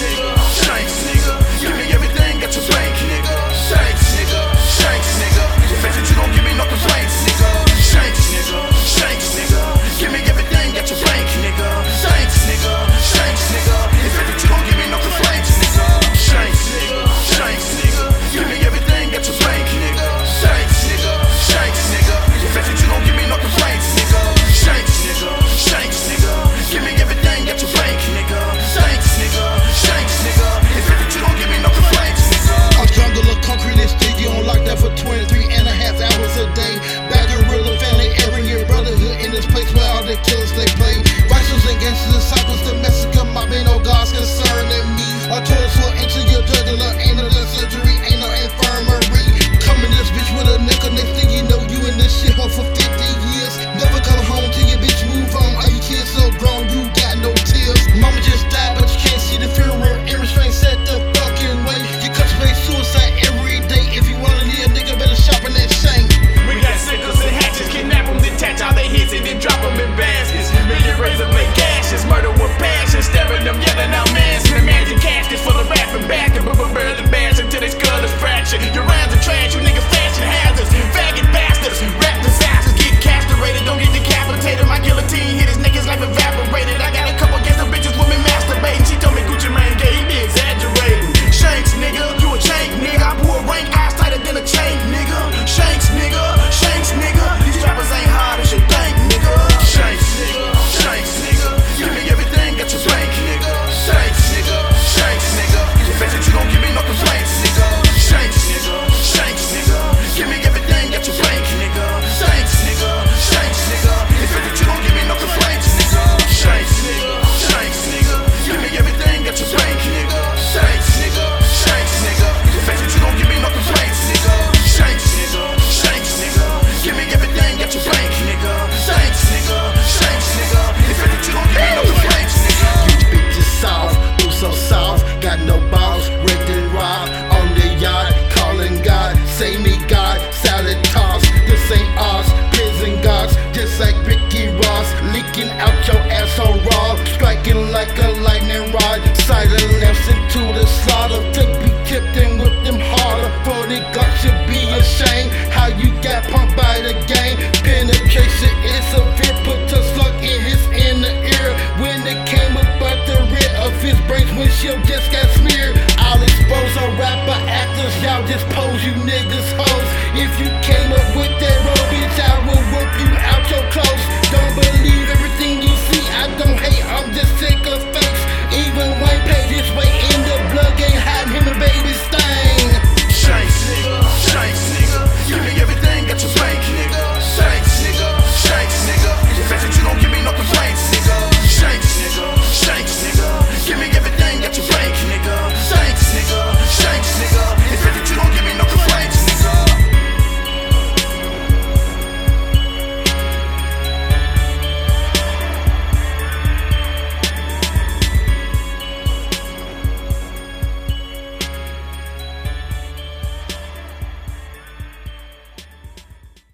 nigga. Shanks, nigga. Give me everything, got your bank, nigga. Shanks, nigga. Shanks, nigga. You bet that you don't give me no complaints, nigga. Shanks, nigga. Shanks, nigga. Give me everything, got your bank, nigga. Shanks, nigga. Shanks, nigga. You bet that you don't give me no complaints, nigga. Shanks, nigga. Shanks, nigga. Give me everything, got your bank, nigga. Shanks, nigga. Shanks, nigga. You bet that you don't give me no complaints, nigga. Shanks, nigga. Shanks, nigga. Give me everything, got your bank, nigga. Shanks, nigga. Shanks, nigga. You bet that you don't give me no complaints, nigga. I'm jungle of concrete and sticky on lockdown for 23.5 hours a day. Bad gorilla family, every year brotherhood in this place where all the killers they play. Righteous and gangsters, disciples, domestic mob, ain't no God's concern in me. I told us what into your jugular, ain't no surgery, ain't no infirmary. Come in this bitch with a nickel, next thing you know, you in this shit hole for 50 years. Never come home till your bitch move on. All you kids so grown, you got no tears. Mama just died, but you can't see the funeral. In restraint, set the fucking way. You contemplate suicide every day. If you wanna leave a nigga, better sharpen that shank. We got sickles and hatchets, kidnap them, detach all their hits and then drop them in baskets. Million razor blade gashes, murder with passion, stabbing them, yelling out mans. Imagine caskets full of rapping back and barely bash until their skull is fractured. Your rounds are trash, you niggas fashion hazards, faggot bastards, rap disasters, get castrated, don't get decapitated. My guillotine hit his neck, his life evaporated. I got a couple gangster bitches with me masturbating. She told me Gucci Mane gay, he be exaggerating. Shanks, nigga, you a chain, nigga. I pull a rank, eyes tighter than a chain, nigga. Shanks, nigga. Shanks, nigga. These rappers ain't hard as you think, nigga. Shanks, nigga. Shanks, nigga. Give me everything, got your bank, nigga. Shanks, nigga. Shanks, nigga. You bet that you don't give me no complaints, nigga. Shanks, nigga. Shanks, nigga. Give me everything, got your bank, nigga. Shanks, nigga. Shanks, nigga. You bet that you don't give me no complaints, nigga. Shanks, nigga. Shanks, nigga. Give me everything, got your bank, nigga. Shanks, nigga. Shanks, nigga. You bet that you don't give me no complaints, nigga. Shanks, nigga. Shanks, nigga. Give me everything, got your bank, nigga. Shanks, nigga. Shanks, nigga. You bet that you don't give me no complaints, nigga. You bitches soft, you so soft, got no balls, rigged and robbed on the yard, calling God, save me God, salad toss, this ain't ours, prison guards, just like Ricky Ross, leaking out your asshole raw, striking like a lightning rod, silent lamps into the slaughter, to be tipped and whipped them harder, 40 God should be ashamed, how you got pumped by the game, penetration is severe, put a slug in his inner ear, when it came about the rear of his brains, windshield just got smeared, I'll expose a rapper actors, y'all just pose, you niggas hoes, if you came up with that road, bitch, I will whip you out your clothes, don't believe it.